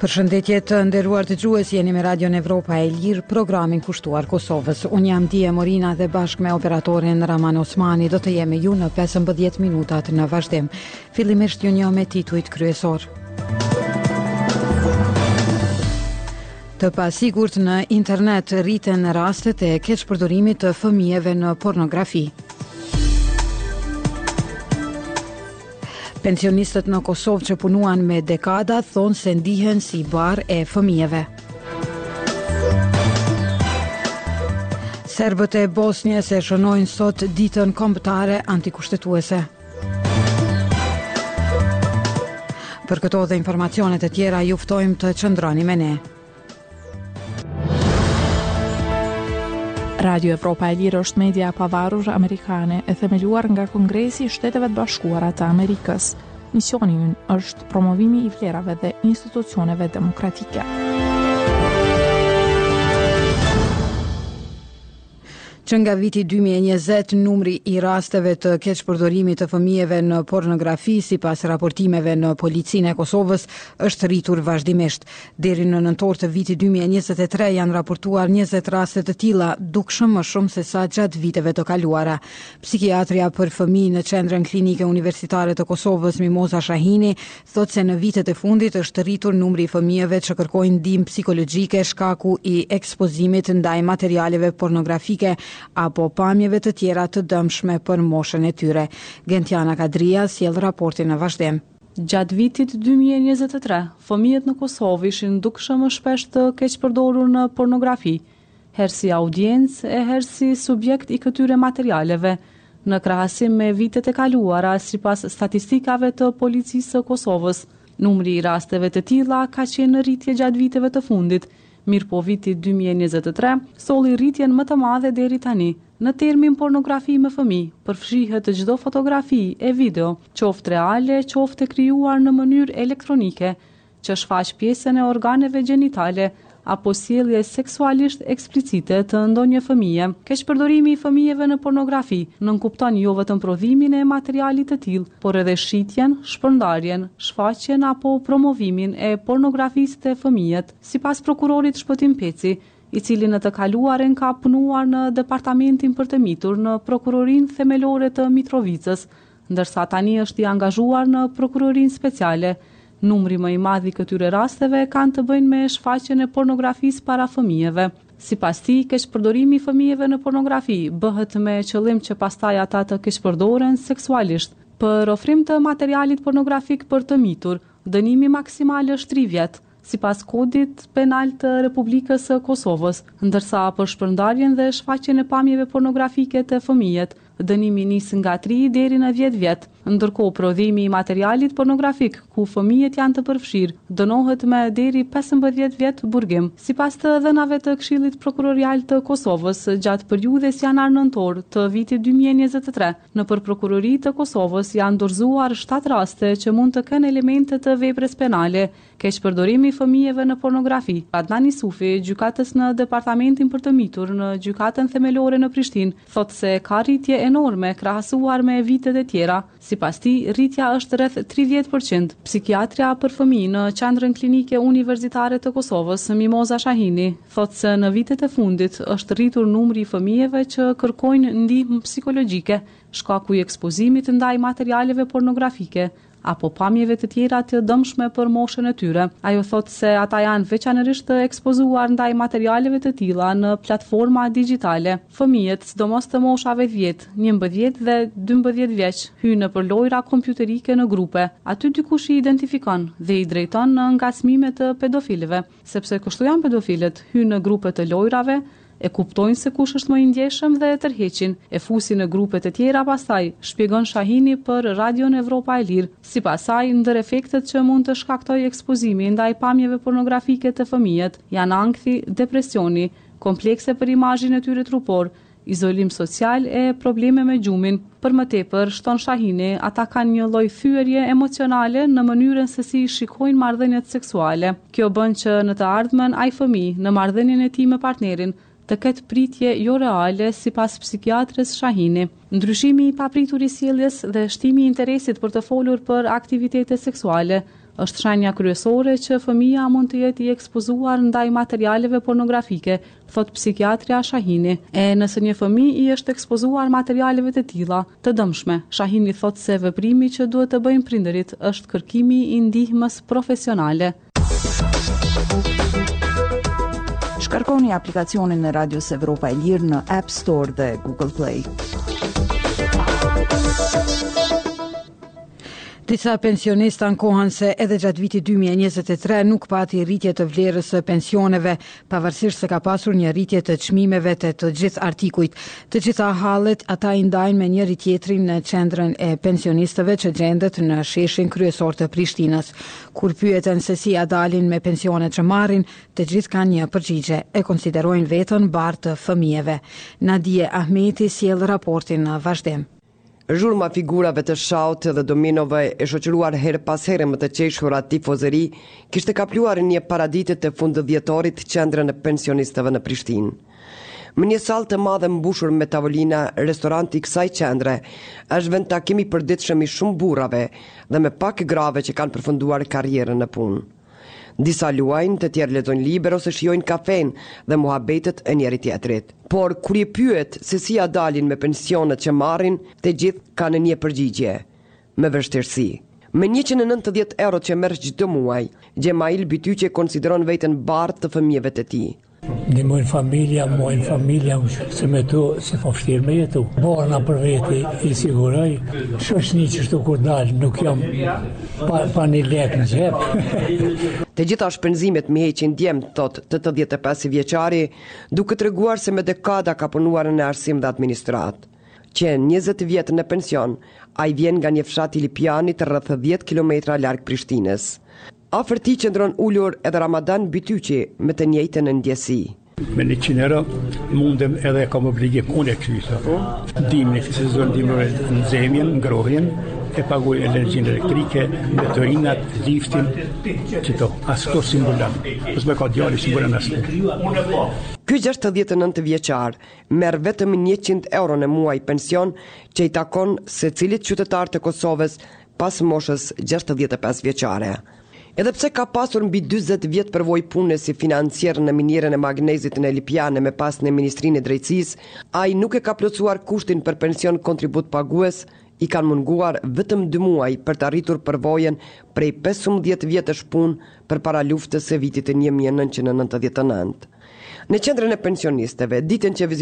Përshëndetje të nderuar dëgjues, jeni me Radion Evropa e Lirë, programin kushtuar Kosovës. Unë jam Dije Morina dhe bashkë me operatorin Raman Osmani do të jemi ju në 15 minutat në vazhdim. Fillimisht ju njoh me titujt kryesor. Të pasigurt në internet rriten rastet e keqpërdorimit të fëmijëve në pornografi. Pensionistët në Kosovë që punuan me dekada thonë se ndihen si barë e fëmijëve. Serbët e Bosnjës e shënojnë sot ditën kombëtare antikushtetuese. Për këto dhe informacionet e tjera ju ftojmë të qëndroni me ne. Radio Evropa e Lirë është media pavarur amerikane e themeluar nga Kongresi i Shteteve të Bashkuara të Amerikës. Misioni i ynë është promovimi i vlerave dhe institucioneve demokratike. Që nga viti 2020, numri i rasteve të keqpërdorimit të fëmijëve në pornografi, sipas raportimeve në Policinë e Kosovës, është rritur vazhdimisht. Deri në nëntor të vitit 2023 janë raportuar 20 raste të tilla, dukshëm më shumë se sa gjatë viteve të kaluara. Psikiatria për fëmijë në Qendrën Klinike Universitare të Kosovës, Mimoza Shahini, thotë se në vitet e fundit është rritur numri i fëmijëve që kërkojnë ndihmë psikologjike shkaku i ekspozimit ndaj materialeve pornografike apo pamjeve të tjera të dëmshme për moshën e tyre. Gentiana Kadria sjell raportin në vazhdim. Gjatë vitit 2023, fëmijët në Kosovë ishin dukshëm më shpesh të keqpërdorur në pornografi, herë si audiencë e herë si subjekt i këtyre materialeve, në krahasim me vitet e kaluara sipas statistikave të Policisë së Kosovës. Numri i rasteve të tilla ka qenë në rritje gjatë viteve të fundit. Mirë po viti 2023, solli rritjen më të madhe deri tani. Në termin pornografi me fëmijë, përfshihet çdo fotografi e video, qoftë reale, qoftë krijuar në mënyrë elektronike, që shfaq pjesën e organeve gjenitale apo sjellje seksualisht eksplicite të ndonjë fëmije. Keqpërdorimi i fëmijëve në pornografi nënkupton jo vetëm prodhimin e materialit të tillë, por edhe shitjen, shpërndarjen, shfaqjen apo promovimin e pornografisë te fëmijët. Sipas prokurorit Shpëtim Peci, i cili në të kaluaren ka punuar në departamentin për të mitur në prokurorinë themelore të Mitrovicës, ndërsa tani është i angazhuar në prokurorinë speciale. Numri më i madh i këtyre rasteve kanë të bëjnë me shfaqjen e pornografisë para fëmijëve. Sipas tij, keqpërdorimi i fëmijëve në pornografi bëhet me qëllim që pastaj ata të keqpërdoren seksualisht. Për ofrim të materialit pornografik për të mitur, dënimi maksimal është 3 vjet, sipas kodit penal të Republikës së Kosovës, ndërsa për shpërndarjen dhe shfaqjen e pamjeve pornografike të fëmijët, dënimi nis nga 3 deri në 10 vjet. Ndërkohë prodhimi i materialit pornografik ku fëmijët janë të përfshirë dënohet me deri 15 vjet burgim. Sipas të dhënave të Këshillit Prokurorial të Kosovës, gjatë periudhës janar-nëntor të vitit 2023, nëpër prokuroritë të Kosovës janë dorëzuar 7 raste që mund të kenë elemente të veprës penale, keqpërdorimi i fëmijëve në pornografi. Adnan Isufi, gjykatës në departamentin për të mitur në gjykatën themelore në Prishtinë, thotë se ka rritje enorme krahasuar me vitet e tjera. Sipas tij, rritja është rreth 30%. Psikiatria për fëmijë në Qendrën Klinike Universitare të Kosovës, Mimoza Shahini, thotë se në vitet e fundit është rritur numri i fëmijëve që kërkojnë ndihmë psikologjike, shkaku i ekspozimit ndaj materialeve pornografike apo pamjeve të tjera të dëmshme për moshën e tyre. Ajo thotë se ata janë veçanërisht të ekspozuar ndaj materialeve të tilla në platforma digjitale. Fëmijët, sidomos të moshave 10, 11 dhe 12 vjeç, hyjnë nëpër lojra kompjuterike në grupe. Aty dikush i identifikon dhe i drejton në ngacmime të pedofilëve, sepse kështu janë pedofilët, hyjnë në grupe të lojrave, e kuptojnë se kush është më i ndjeshëm dhe e tërheqin, e fusin në grupet e tjera pastaj, shpjegon Shahini për Radion Evropa e Lirë. Sipas saj, ndër efektet që mund të shkaktojë ekspozimi ndaj pamjeve pornografike të fëmijët janë ankthi, depresioni, komplekse për imazhin e tyre trupor, izolim social e probleme me gjumin. Për më tepër, shton Shahini, ata kanë një lloj thyerje emocionale në mënyrën se si shikojnë marrëdhëniet seksuale. Kjo bën që në të ardhmen ai fëmijë në marrëdhënien e tij me partnerin të ketë pritje jo reale sipas psikiatres Shahini. Ndryshimi i papritur i sjelljes dhe shtimi i interesit për të folur për aktivitete seksuale Është shenja kryesore që fëmia mund të jetë i ekspozuar ndaj materialeve pornografike, thot psikiatria Shahini. Nëse një fëmijë i është ekspozuar materialeve të tilla, të dëmshme, Shahini thot se veprimi që duhet të bëjnë prindërit është kërkimi i ndihmës profesionale. Shkarkoni aplikacionin e Radios Evropa e Lirë në App Store dhe Google Play. Disa pensionista ankohen se edhe gjatë vitit 2023 nuk pati rritje të vlerës së pensioneve, pavarësisht se ka pasur një rritje të çmimeve të gjithë artikujt. Të gjitha hallet ata i ndajnë me njëri tjetrin në qendrën e pensionistëve që gjendet në sheshin kryesor të Prishtinës. Kur pyeten se si ja dalin me pensionet që marrin, të gjithë kanë një përgjigje: e konsiderojnë veten barë të fëmijëve. Nadije Ahmeti sjell raportin në vazhdim. Zhurma figurave të Shaut dhe Dominove e shoqëruar her pas here më të qeshura tifozëri kishte kapluar një paraditë të fundëdhjetorit qendrën e pensionistëve në Prishtinë. Më një sallë të madhe mbushur me tavolina, restoranti i kësaj qendre është vend takimi i përditshëm i shumë burrave dhe me pak grave që kanë përfunduar karrierën në punë. Disa luajnë, të tjerë lexojnë libra ose shijojnë kafen dhe muhabetet e njëri tjetrit. Por kur i pyet se si ja dalin me pensionet që marrin, të gjithë kanë një përgjigje: me vështirësi. Me 190 euro që merr çdo muaj, Gjemail Bytyqe konsideron veten barë të fëmijëve të tij. Mojnë familja, se me to se fa vështirë me jetu. Barna për veti i siguroj, shoqni që shtu kur dalë, nuk jam pa një lek në xhep. Të gjitha shpenzimet mi heqin djem, thot 85 vjeçari, duke treguar se me dekada ka punuar në arsim dhe administrat. Që 20 vjet në pension, ai vjen nga një fshat i Lipianit rreth 10 kilometra larg Prishtinës. Afër tij qëndron ulur edhe Ramadan Bytyqi me të njëjtën ndjesi. Me 100 euro mundem edhe kam obligim unë e kysa. Dimrin e sezon dimror në zemjen, ngrohjen, e paguaj energjinë elektrike, motorinat, liftin, qëto, as këto simbolan. Pse me ka djali simbolan as. Ky 69 vjeçar merr vetëm 100 euro në muaj pension që i takon secilit qytetar të Kosovës pas moshës 65 vjeçare. Edhe pse ka pasur mbi 40 vjet përvojë pune si financier në minierën e magnezit në Lipiane me pas në Ministrinë e Drejtësisë, ai nuk e ka plotësuar kushtin për pension kontribut pagues, i kanë munguar vetëm 2 muaj për të arritur përvojën prej 15 vjetësh punë përpara luftës së vitit 1999. Në qendrën e pensionistëve, ditën që